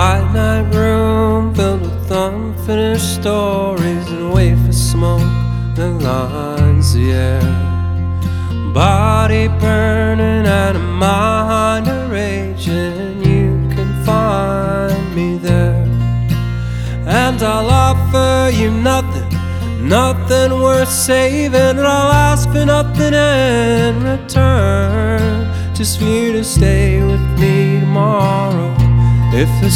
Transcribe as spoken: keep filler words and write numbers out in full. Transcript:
white night room filled with unfinished stories and wafer smoke that lines the air. Body burning and a mind raging, you can find me there. And I'll offer you nothing, nothing worth saving, and I'll ask for nothing in return, just for you to stay with me tomorrow. If the